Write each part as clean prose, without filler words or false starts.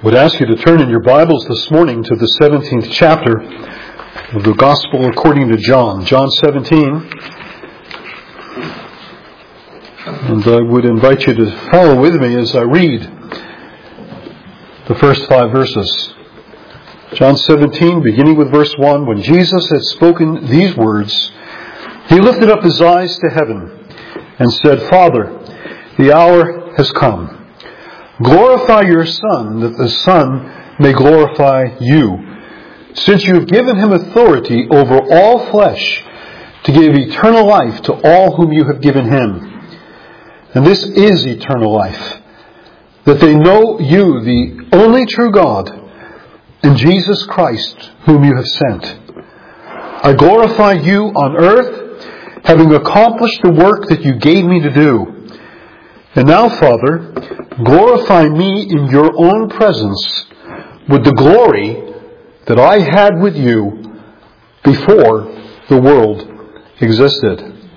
Would ask you to turn in your Bibles this morning to the 17th chapter of the Gospel according to John. John 17. And I would invite you to follow with me as I read the first 5 verses. John 17, beginning with verse 1. When Jesus had spoken these words, he lifted up his eyes to heaven and said, Father, the hour has come. Glorify your Son, that the Son may glorify you, since you have given him authority over all flesh to give eternal life to all whom you have given him. And this is eternal life, that they know you, the only true God, and Jesus Christ, whom you have sent. I glorify you on earth, having accomplished the work that you gave me to do. And now, Father, glorify me in your own presence with the glory that I had with you before the world existed.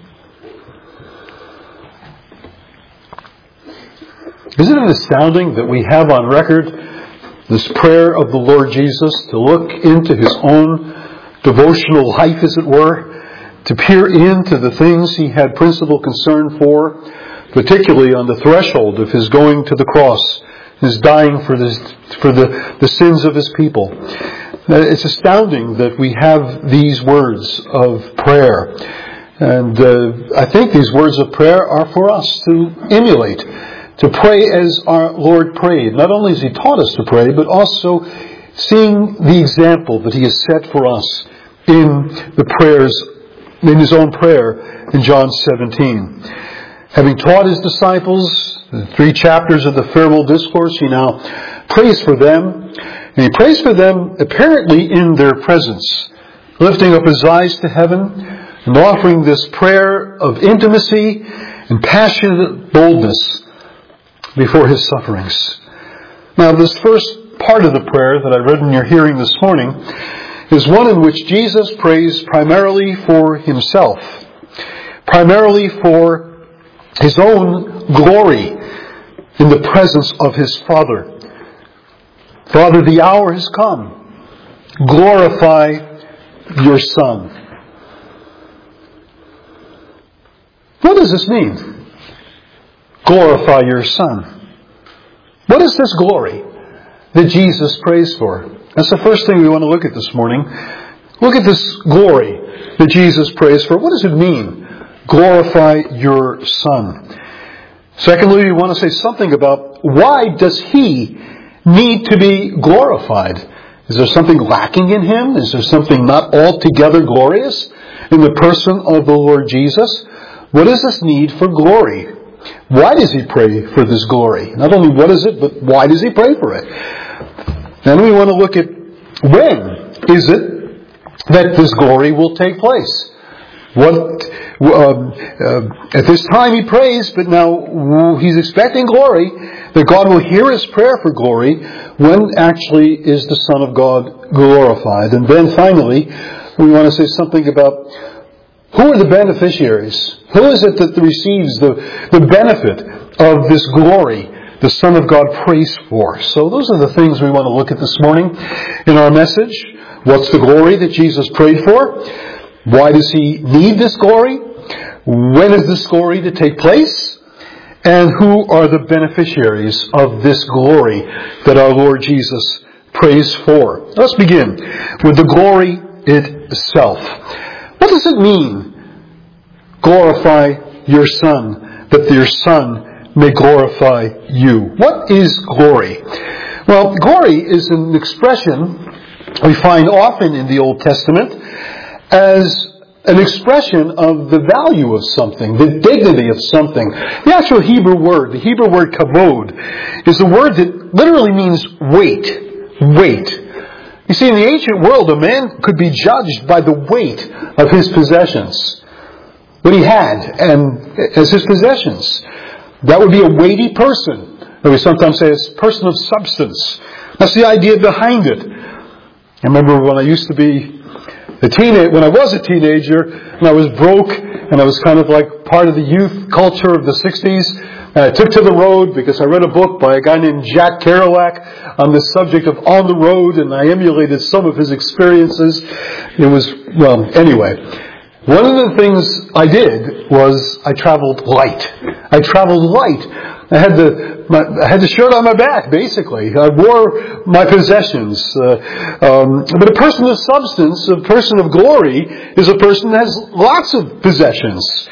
Isn't it astounding that we have on record this prayer of the Lord Jesus to look into his own devotional life, as it were, to peer into the things he had principal concern for, particularly on the threshold of his going to the cross, his dying for the sins of his people. It's astounding that we have these words of prayer. And I think these words of prayer are for us to emulate, to pray as our Lord prayed. Not only has he taught us to pray, but also seeing the example that he has set for us in the prayers, in his own prayer in John 17. Having taught his disciples the 3 chapters of the farewell discourse, he now prays for them. And he prays for them apparently in their presence, lifting up his eyes to heaven and offering this prayer of intimacy and passionate boldness before his sufferings. Now, this first part of the prayer that I read in your hearing this morning is one in which Jesus prays primarily for himself, primarily for his own glory in the presence of his Father. Father, the hour has come. Glorify your Son. What does this mean? Glorify your Son. What is this glory that Jesus prays for? That's the first thing we want to look at this morning. Look at this glory that Jesus prays for. What does it mean? Glorify your Son. Secondly, we want to say something about why does he need to be glorified? Is there something lacking in him? Is there something not altogether glorious in the person of the Lord Jesus? What is this need for glory? Why does he pray for this glory? Not only what is it, but why does he pray for it? Then we want to look at when is it that this glory will take place? At this time he prays, but now he's expecting glory, that God will hear his prayer for glory. When actually is the Son of God glorified? And then finally, we want to say something about who are the beneficiaries? Who is it that receives the benefit of this glory the Son of God prays for? So those are the things we want to look at this morning in our message. What's the glory that Jesus prayed for? Why does he need this glory? When is this glory to take place? And who are the beneficiaries of this glory that our Lord Jesus prays for? Let's begin with the glory itself. What does it mean? Glorify your Son, that your Son may glorify you. What is glory? Well, glory is an expression we find often in the Old Testament as an expression of the value of something, the dignity of something. The actual Hebrew word, the Hebrew word kavod, is a word that literally means weight. Weight. You see, in the ancient world, a man could be judged by the weight of his possessions. What he had and as his possessions. That would be a weighty person. Or we sometimes say a person of substance. That's the idea behind it. I remember when I used to be When I was a teenager and I was broke and I was kind of like part of the youth culture of the 60s, I took to the road because I read a book by a guy named Jack Kerouac on the subject of on the road, and I emulated some of his experiences. Anyway, one of the things I did was I traveled light. I had the shirt on my back, basically. I wore my possessions. But a person of substance, a person of glory, is a person that has lots of possessions.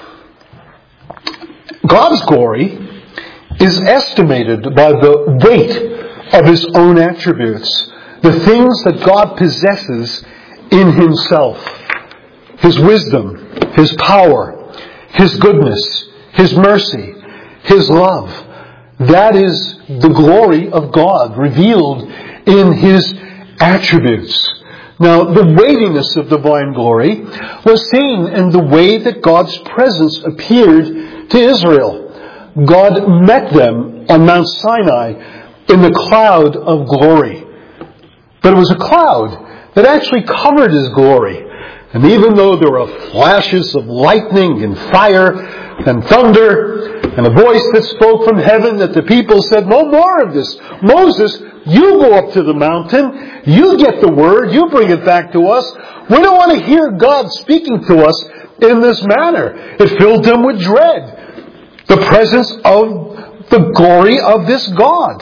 God's glory is estimated by the weight of His own attributes, the things that God possesses in Himself. His wisdom, His power, His goodness, His mercy, His love. That is the glory of God revealed in His attributes. Now, the weightiness of divine glory was seen in the way that God's presence appeared to Israel. God met them on Mount Sinai in the cloud of glory. But it was a cloud that actually covered His glory. And even though there were flashes of lightning and fire and thunder and a voice that spoke from heaven, that the people said, "No more of this. Moses, you go up to the mountain. You get the word. You bring it back to us. We don't want to hear God speaking to us in this manner." It filled them with dread. The presence of the glory of this God.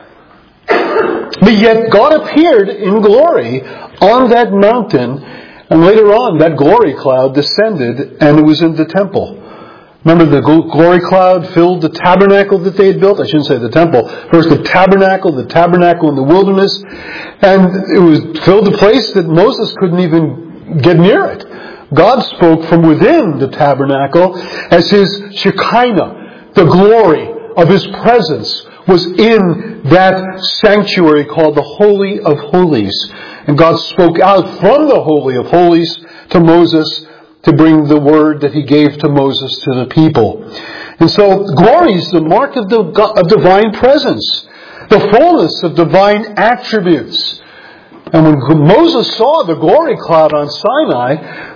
But yet God appeared in glory on that mountain, and later on that glory cloud descended and it was in the temple. Remember, the glory cloud filled the tabernacle that they had built? I shouldn't say the temple. First the tabernacle in the wilderness, and it was filled the place that Moses couldn't even get near it. God spoke from within the tabernacle as His Shekinah, the glory of His presence, was in that sanctuary called the Holy of Holies. And God spoke out from the Holy of Holies to Moses to bring the word that He gave to Moses to the people. And so glory is the mark of divine presence, the fullness of divine attributes. And when Moses saw the glory cloud on Sinai,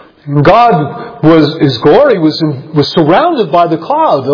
His glory was surrounded by the cloud.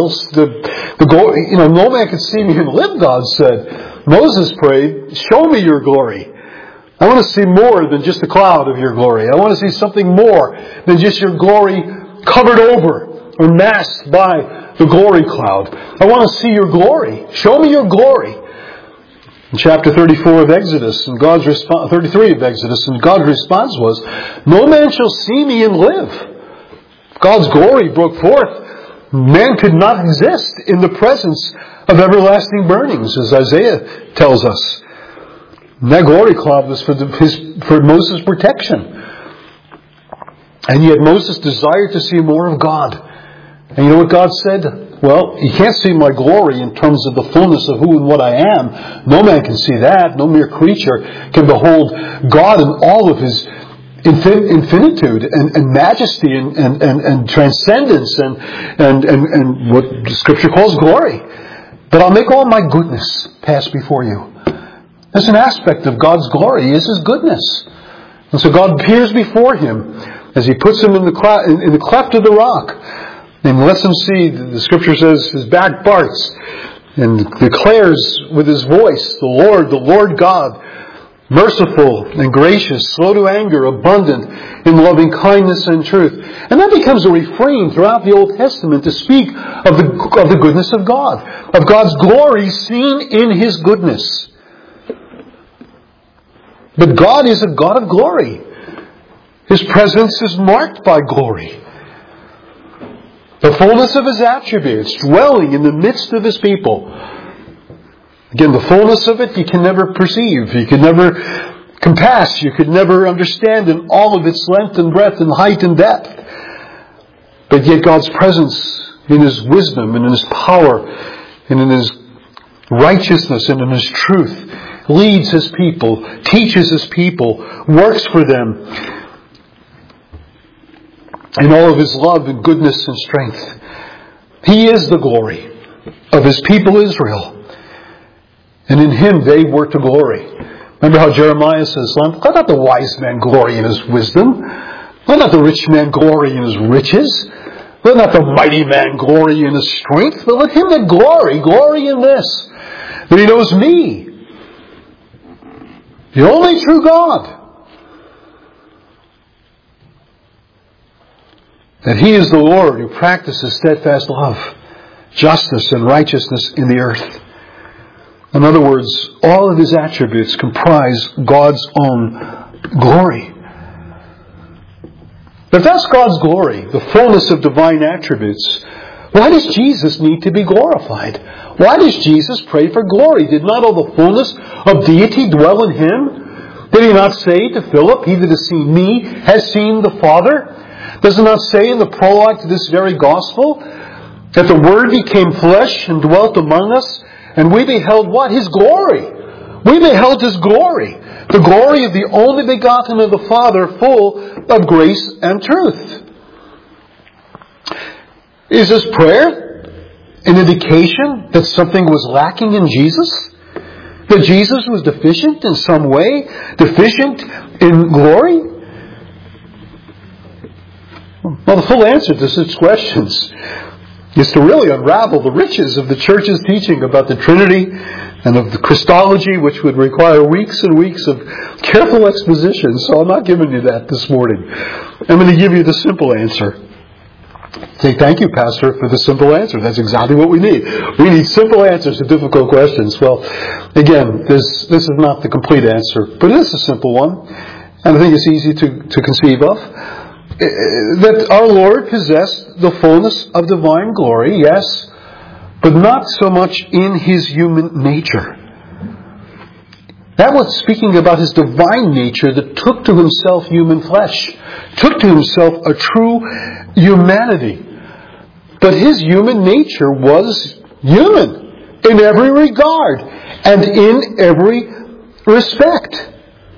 No man could see me and live, God said. Moses prayed, "Show me your glory. I want to see more than just the cloud of your glory. I want to see something more than just your glory covered over or masked by the glory cloud. I want to see your glory. Show me your glory." In chapter 34 of Exodus, and 33 of Exodus, and God's response was, "No man shall see me and live." God's glory broke forth. Man could not exist in the presence of everlasting burnings, as Isaiah tells us. And that glory cloud was for Moses' protection. And yet Moses desired to see more of God. And you know what God said? "Well, you can't see my glory in terms of the fullness of who and what I am. No man can see that. No mere creature can behold God in all of His infinitude and majesty and transcendence and what the Scripture calls glory. But I'll make all my goodness pass before you." There's an aspect of God's glory is His goodness. And so God appears before him as He puts him in the cleft of the rock and lets him see, the Scripture says, his back parts, and declares with His voice, the Lord God, merciful and gracious, slow to anger, abundant in loving kindness and truth. And that becomes a refrain throughout the Old Testament to speak of the goodness of God, of God's glory seen in His goodness. But God is a God of glory. His presence is marked by glory. The fullness of His attributes dwelling in the midst of His people. Again, the fullness of it you can never perceive. You can never compass. You could never understand in all of its length and breadth and height and depth. But yet God's presence in His wisdom and in His power and in His righteousness and in His truth leads His people, teaches His people, works for them in all of His love and goodness and strength. He is the glory of His people Israel. And in Him they were to glory. Remember how Jeremiah says, let not the wise man glory in his wisdom. Let not the rich man glory in his riches. Let not the mighty man glory in his strength. But let him that glory in this, that he knows me, the only true God. That he is the Lord who practices steadfast love, justice, and righteousness in the earth. In other words, all of his attributes comprise God's own glory. If that's God's glory, the fullness of divine attributes, why does Jesus need to be glorified? Why does Jesus pray for glory? Did not all the fullness of deity dwell in him? Did he not say to Philip, he that has seen me has seen the Father? Does it not say in the prologue to this very gospel that the Word became flesh and dwelt among us, and we beheld what? His glory. We beheld His glory. The glory of the only begotten of the Father, full of grace and truth. Is this prayer an indication that something was lacking in Jesus? That Jesus was deficient in some way? Deficient in glory? Well, the full answer to such questions is to really unravel the riches of the Church's teaching about the Trinity and of the Christology, which would require weeks and weeks of careful exposition. So I'm not giving you that this morning. I'm going to give you the simple answer. Say, thank you, Pastor, for the simple answer. That's exactly what we need. We need simple answers to difficult questions. Well, again, this is not the complete answer, but it is a simple one. And I think it's easy to conceive of. That our Lord possessed the fullness of divine glory, yes, but not so much in His human nature. That was speaking about His divine nature that took to Himself human flesh, took to Himself a true humanity. But His human nature was human in every regard and in every respect.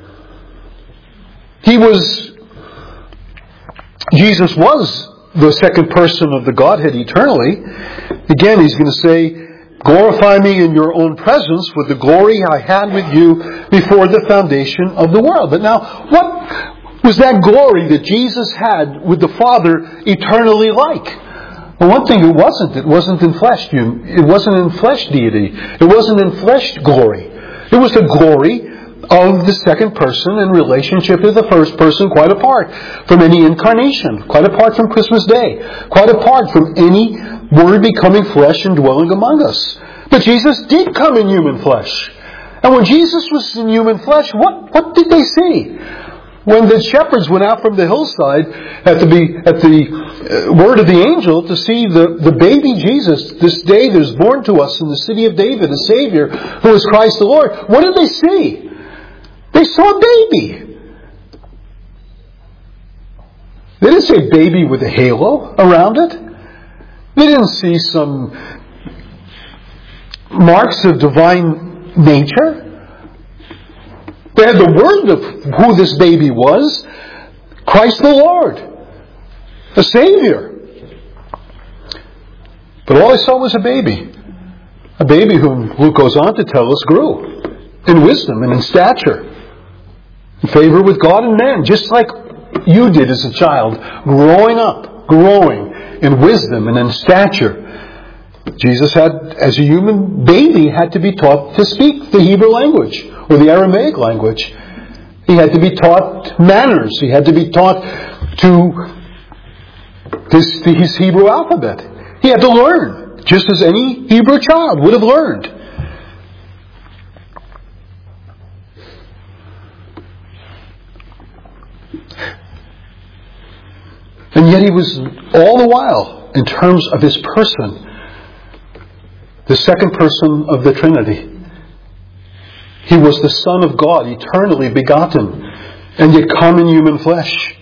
Jesus was the second person of the Godhead eternally. Again, He's going to say, glorify me in your own presence with the glory I had with you before the foundation of the world. But now, what was that glory that Jesus had with the Father eternally like? Well, one thing it wasn't. It wasn't in flesh. It wasn't in flesh deity. It wasn't in flesh glory. It was the glory of the second person in relationship to the first person, quite apart from any incarnation, quite apart from Christmas Day, quite apart from any Word becoming flesh and dwelling among us. But Jesus did come in human flesh. And when Jesus was in human flesh, what did they see? When the shepherds went out from the hillside at the word of the angel to see the baby Jesus, this day that is born to us in the city of David, a Savior who is Christ the Lord, what did they see? They saw a baby. They didn't see a baby with a halo around it. They didn't see some marks of divine nature. They had the word of who this baby was, Christ the Lord, a Savior. But all they saw was a baby whom Luke goes on to tell us grew in wisdom and in stature, in favor with God and man, just like you did as a child, growing in wisdom and in stature. Jesus had, as a human baby, had to be taught to speak the Hebrew language or the Aramaic language. He had to be taught manners. He had to be taught his Hebrew alphabet. He had to learn, just as any Hebrew child would have learned. And yet He was all the while, in terms of His person, the second person of the Trinity. He was the Son of God, eternally begotten, and yet come in human flesh.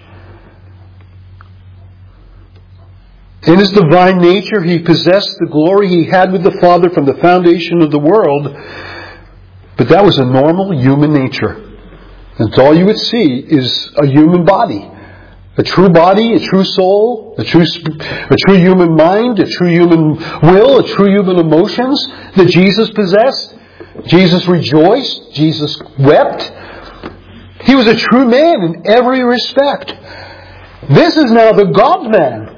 In His divine nature, He possessed the glory He had with the Father from the foundation of the world, but that was a normal human nature. And all you would see is a human body. A true body, a true soul, a true human mind, a true human will, a true human emotions that Jesus possessed. Jesus rejoiced. Jesus wept. He was a true man in every respect. This is now the God-man,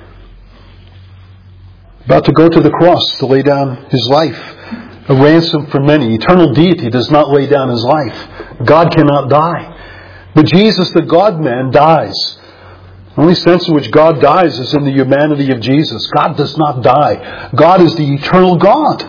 about to go to the cross to lay down His life, a ransom for many. Eternal deity does not lay down His life. God cannot die. But Jesus, the God-man, dies. The only sense in which God dies is in the humanity of Jesus. God does not die. God is the eternal God.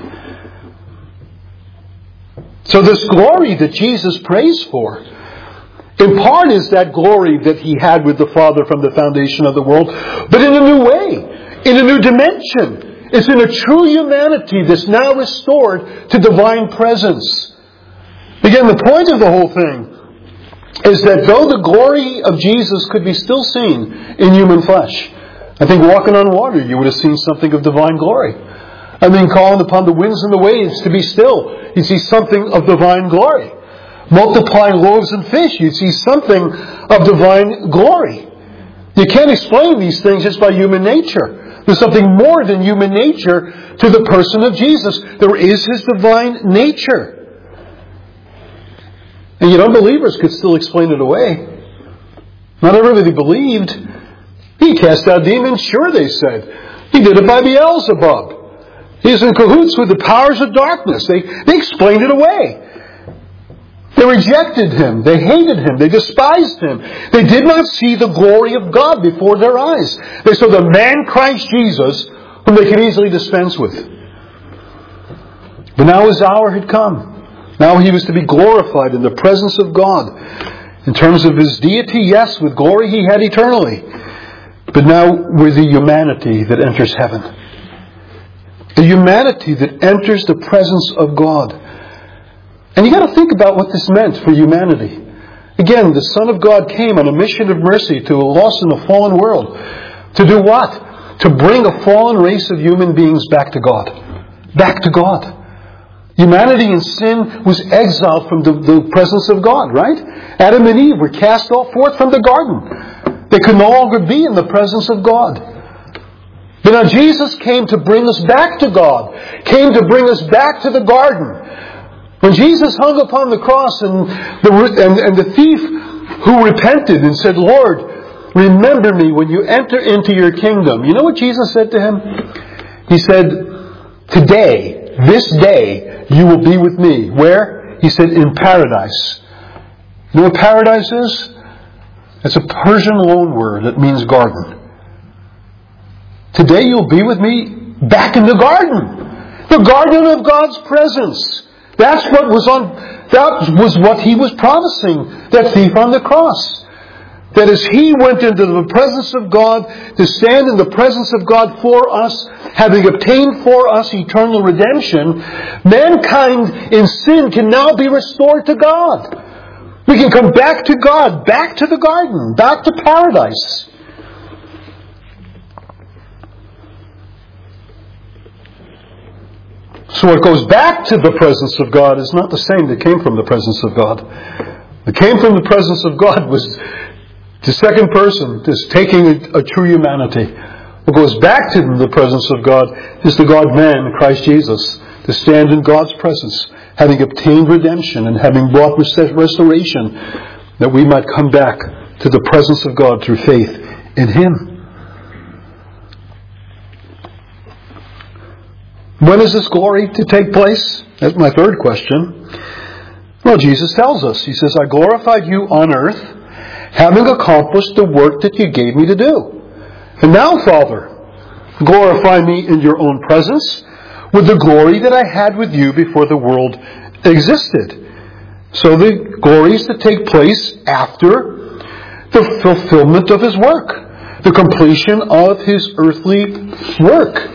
So this glory that Jesus prays for, in part is that glory that He had with the Father from the foundation of the world, but in a new way, in a new dimension. It's in a true humanity that's now restored to divine presence. Again, the point of the whole thing is that though the glory of Jesus could be still seen in human flesh, I think walking on water you would have seen something of divine glory. I mean, calling upon the winds and the waves to be still, you'd see something of divine glory. Multiplying loaves and fish, you'd see something of divine glory. You can't explain these things just by human nature. There's something more than human nature to the person of Jesus. There is His divine nature. And yet unbelievers could still explain it away. Not everybody believed. He cast out demons, sure, they said. He did it by Beelzebub. He's in cahoots with the powers of darkness. They explained it away. They rejected Him. They hated Him. They despised Him. They did not see the glory of God before their eyes. They saw the man Christ Jesus, whom they could easily dispense with. But now His hour had come. Now He was to be glorified in the presence of God. In terms of His deity, yes, with glory He had eternally. But now with the humanity that enters heaven. The humanity that enters the presence of God. And you got to think about what this meant for humanity. Again, the Son of God came on a mission of mercy to a lost and a fallen world. To do what? To bring a fallen race of human beings back to God. Back to God. Humanity in sin was exiled from the presence of God, right? Adam and Eve were cast off forth from the garden. They could no longer be in the presence of God. But now Jesus came to bring us back to God. Came to bring us back to the garden. When Jesus hung upon the cross and the thief who repented and said, Lord, remember me when you enter into your kingdom. You know what Jesus said to him? He said, today, this day, you will be with me. Where? He said, in paradise. You know what paradise is? It's a Persian loanword that means garden. Today you'll be with me back in the garden. The garden of God's presence. That was what He was promising that thief on the cross. That as He went into the presence of God, to stand in the presence of God for us, having obtained for us eternal redemption, mankind in sin can now be restored to God. We can come back to God, back to the garden, back to paradise. So what goes back to the presence of God is not the same that came from the presence of God. What came from the presence of God was the second person, just taking a true humanity. What goes back to the presence of God is the God-man, Christ Jesus, to stand in God's presence, having obtained redemption and having brought restoration, that we might come back to the presence of God through faith in Him. When is this glory to take place? That's my third question. Well, Jesus tells us. He says, I glorified you on earth, having accomplished the work that you gave me to do. And now, Father, glorify me in your own presence with the glory that I had with you before the world existed. So the glory is to take place after the fulfillment of His work, the completion of His earthly work.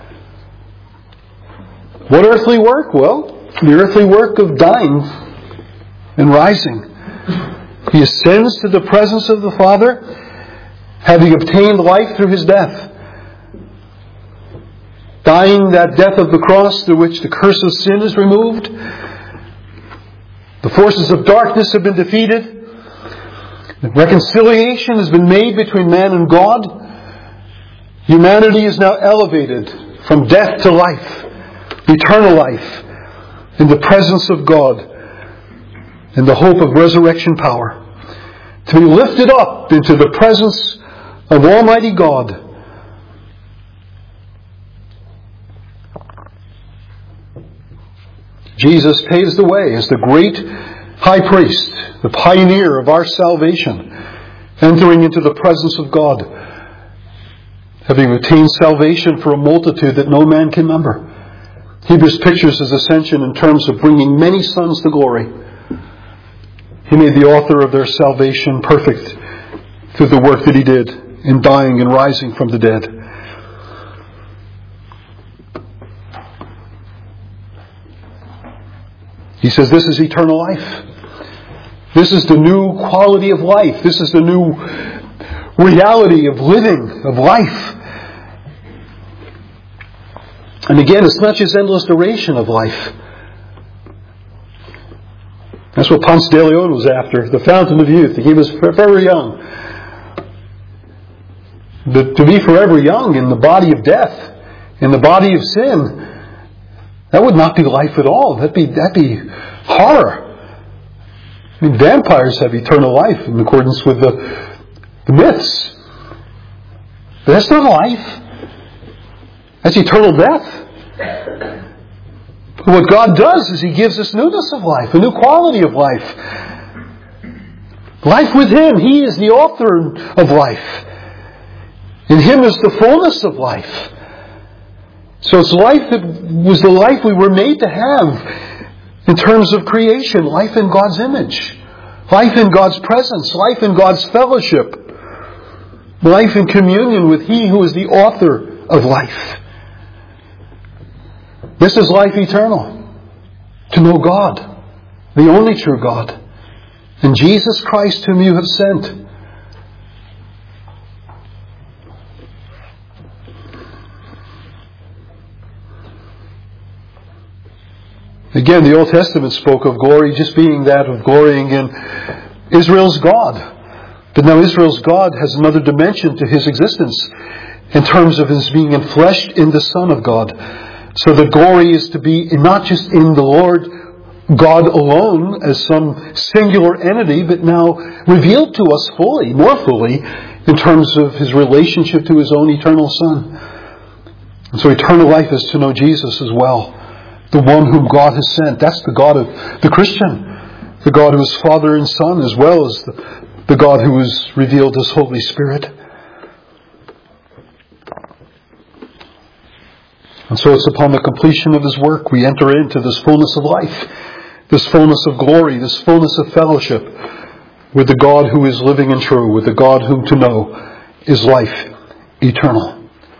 What earthly work? Well, the earthly work of dying and rising. He ascends to the presence of the Father, having obtained life through His death. Dying that death of the cross through which the curse of sin is removed. The forces of darkness have been defeated. The reconciliation has been made between man and God. Humanity is now elevated from death to life. Eternal life. in the presence of God, in the hope of resurrection power, to be lifted up into the presence of Almighty God. Jesus paves the way as the great high priest, the pioneer of our salvation, entering into the presence of God, having obtained salvation for a multitude that no man can number. Hebrews pictures his ascension in terms of bringing many sons to glory. He made the author of their salvation perfect through the work that he did in dying and rising from the dead. He says this is eternal life. This is the new quality of life. This is the new reality of living, of life. And again, it's not just endless duration of life. That's what Ponce de Leon was after, the fountain of youth. He was very young. To be forever young in the body of death, in the body of sin, that would not be life at all. That'd be horror. I mean, vampires have eternal life in accordance with the myths. But that's not life. That's eternal death. But what God does is He gives us newness of life, a new quality of life. Life with Him. He is the author of life. In Him is the fullness of life. So it's life that was the life we were made to have in terms of creation. Life in God's image. Life in God's presence. Life in God's fellowship. Life in communion with He who is the author of life. This is life eternal. To know God, the only true God, and Jesus Christ whom you have sent. Again, the Old Testament spoke of glory just being that of glorying in Israel's God. But now Israel's God has another dimension to His existence in terms of His being enfleshed in the Son of God. So the glory is to be not just in the Lord God alone as some singular entity, but now revealed to us fully, more fully, in terms of His relationship to His own eternal Son. And so eternal life is to know Jesus as well. The one whom God has sent. That's the God of the Christian. The God who is Father and Son, as well as the God who is revealed as Holy Spirit. And so it's upon the completion of His work we enter into this fullness of life, this fullness of glory, this fullness of fellowship with the God who is living and true, with the God whom to know is life eternal.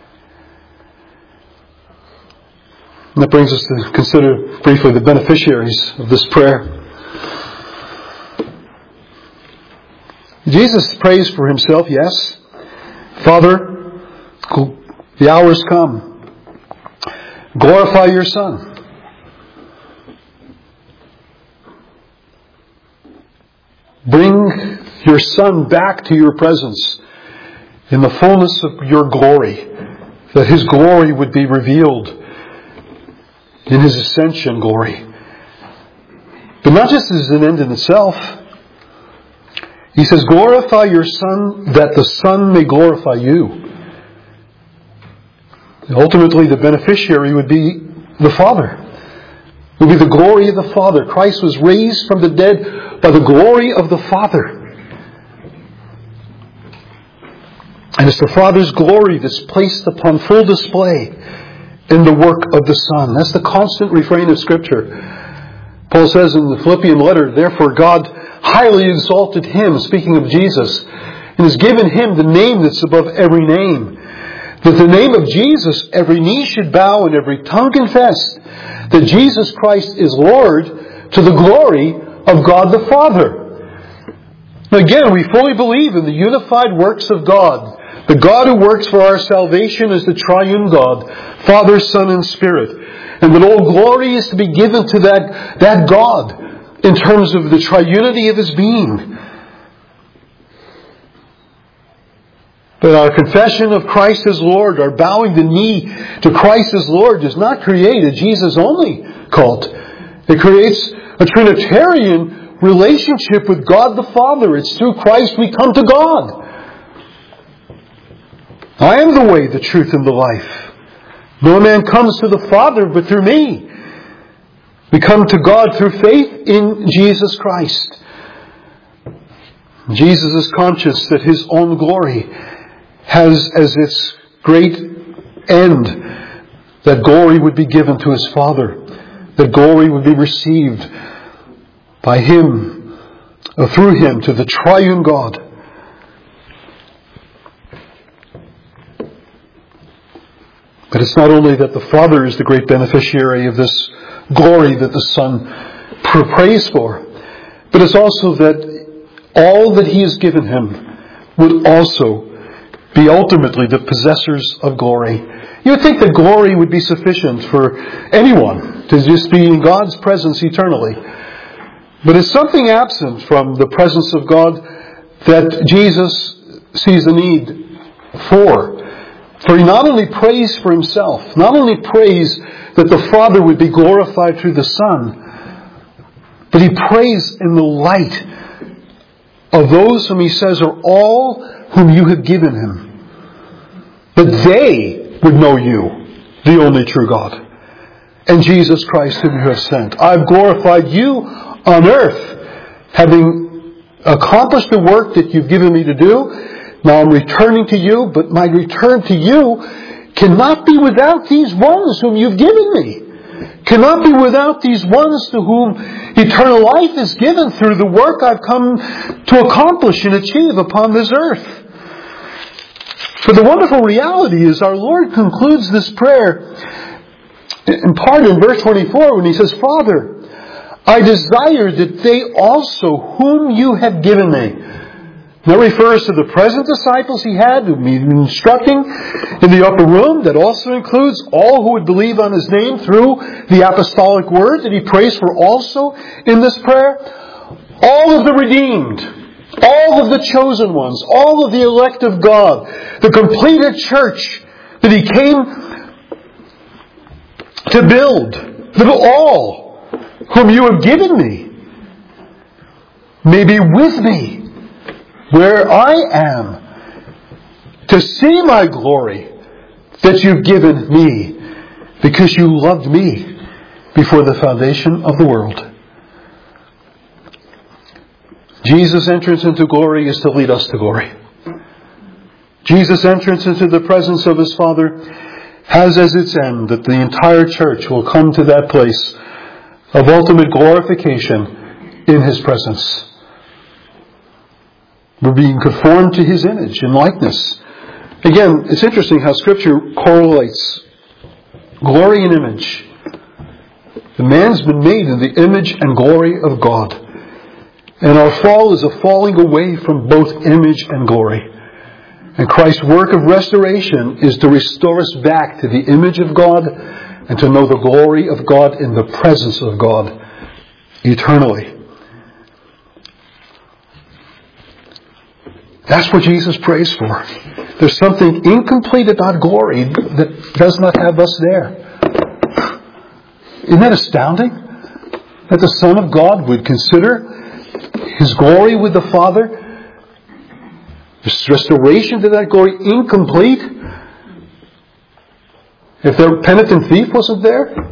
And that brings us to consider briefly the beneficiaries of this prayer. Jesus prays for Himself, yes. Father, the hour has come. Glorify your Son. Bring your Son back to your presence in the fullness of your glory, that His glory would be revealed in His ascension glory. But not just as an end in itself. He says, glorify your Son that the Son may glorify you. Ultimately, the beneficiary would be the Father. It would be the glory of the Father. Christ was raised from the dead by the glory of the Father. And it's the Father's glory that's placed upon full display in the work of the Son. That's the constant refrain of Scripture. Paul says in the Philippian letter, therefore God highly exalted Him, speaking of Jesus, and has given Him the name that's above every name. That the name of Jesus, every knee should bow and every tongue confess that Jesus Christ is Lord to the glory of God the Father. Again, we fully believe in the unified works of God. The God who works for our salvation is the triune God, Father, Son, and Spirit. And that all glory is to be given to that God in terms of the triunity of His being. But our confession of Christ as Lord, our bowing the knee to Christ as Lord, does not create a Jesus-only cult. It creates a Trinitarian relationship with God the Father. It's through Christ we come to God. I am the way, the truth, and the life. No man comes to the Father but through me. We come to God through faith in Jesus Christ. Jesus is conscious that His own glory has as its great end that glory would be given to His Father. That glory would be received by Him, or through Him, to the triune God. But it's not only that the Father is the great beneficiary of this glory that the Son prays for, but it's also that all that He has given Him would also be ultimately the possessors of glory. You would think that glory would be sufficient for anyone to just be in God's presence eternally. But it's something absent from the presence of God that Jesus sees the need for. For He not only prays for Himself, not only prays that the Father would be glorified through the Son, but He prays in the light of those whom He says are all whom you have given Him, that they would know you, the only true God, and Jesus Christ whom you have sent. I've glorified you on earth, having accomplished the work that you've given me to do. Now I'm returning to you, but my return to you cannot be without these ones whom you've given me. Cannot be without these ones to whom eternal life is given through the work I've come to accomplish and achieve upon this earth. But the wonderful reality is our Lord concludes this prayer in part in verse 24 when He says, Father, I desire that they also whom you have given me. That refers to the present disciples He had, whom He was instructing in the upper room. That also includes all who would believe on His name through the apostolic word that He prays for also in this prayer. All of the redeemed, all of the chosen ones, all of the elect of God, the completed church that He came to build, that all whom you have given me may be with me where I am, to see my glory that you've given me, because you loved me before the foundation of the world. Jesus' entrance into glory is to lead us to glory. Jesus' entrance into the presence of His Father has as its end that the entire church will come to that place of ultimate glorification in His presence. We're being conformed to His image and likeness. Again, it's interesting how Scripture correlates glory and image. The man's been made in the image and glory of God. And our fall is a falling away from both image and glory. And Christ's work of restoration is to restore us back to the image of God and to know the glory of God in the presence of God eternally. That's what Jesus prays for. There's something incomplete about glory that does not have us there. Isn't that astounding? That the Son of God would consider His glory with the Father, His restoration to that glory, incomplete. If the penitent thief wasn't there,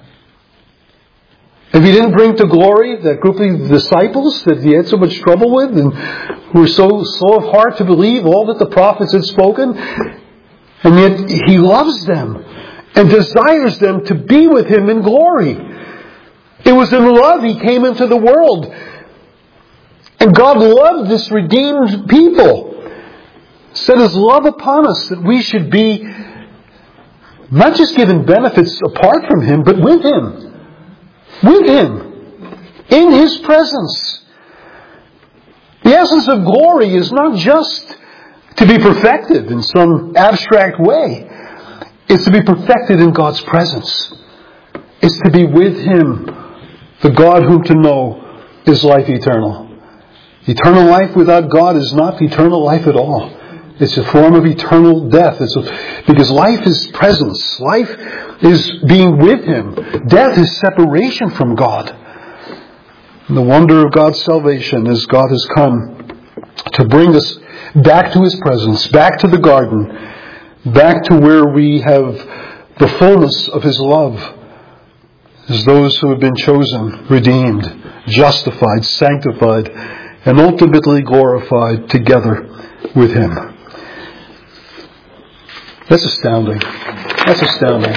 if He didn't bring to glory that group of disciples that He had so much trouble with and who were so slow of heart to believe all that the prophets had spoken, and yet He loves them and desires them to be with Him in glory. It was in love He came into the world. And God loved this redeemed people. Set His love upon us that we should be not just given benefits apart from Him, but with Him. With Him. In His presence. The essence of glory is not just to be perfected in some abstract way. It's to be perfected in God's presence. It's to be with Him, the God whom to know is life eternal. Eternal life without God is not eternal life at all. It's a form of eternal death. Because life is presence. Life is being with Him. Death is separation from God. And the wonder of God's salvation is God has come to bring us back to His presence, back to the garden, back to where we have the fullness of His love, as those who have been chosen, redeemed, justified, sanctified, and ultimately glorified together with Him. That's astounding. That's astounding.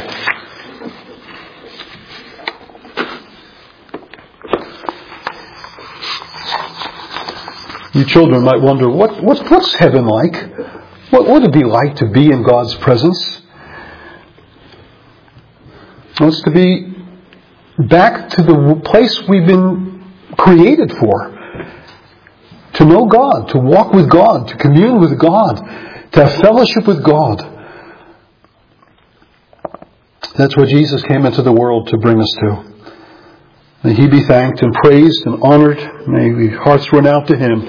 You children might wonder, what's heaven like? What would it be like to be in God's presence? Well, it's to be back to the place we've been created for. To know God, to walk with God, to commune with God, to have fellowship with God. That's what Jesus came into the world to bring us to. May He be thanked and praised and honored. May our hearts run out to Him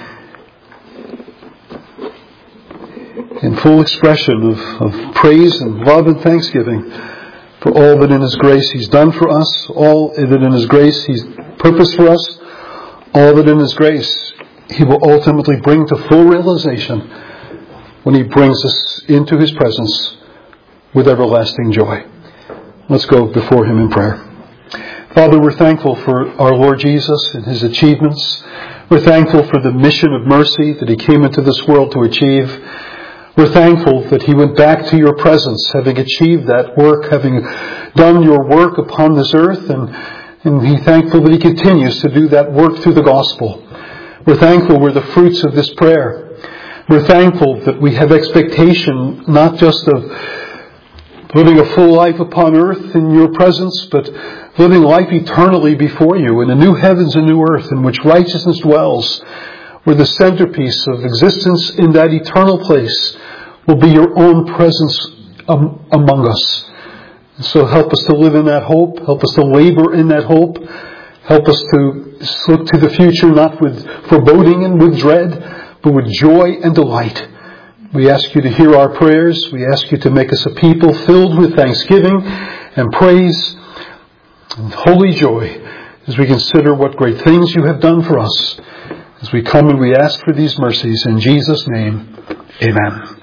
in full expression of praise and love and thanksgiving for all that in His grace He's done for us, all that in His grace He's purposed for us, all that in His grace He will ultimately bring to full realization when He brings us into His presence with everlasting joy. Let's go before Him in prayer. Father, we're thankful for our Lord Jesus and His achievements. We're thankful for the mission of mercy that He came into this world to achieve. We're thankful that He went back to your presence, having achieved that work, having done your work upon this earth, and we're thankful that He continues to do that work through the gospel. We're thankful we're the fruits of this prayer. We're thankful that we have expectation not just of living a full life upon earth in your presence, but living life eternally before you in a new heavens and new earth in which righteousness dwells, where the centerpiece of existence in that eternal place will be your own presence among us. And so help us to live in that hope. Help us to labor in that hope. Help us to look to the future not with foreboding and with dread, but with joy and delight. We ask you to hear our prayers. We ask you to make us a people filled with thanksgiving and praise and holy joy as we consider what great things you have done for us. As we come and we ask for these mercies in Jesus' name, amen.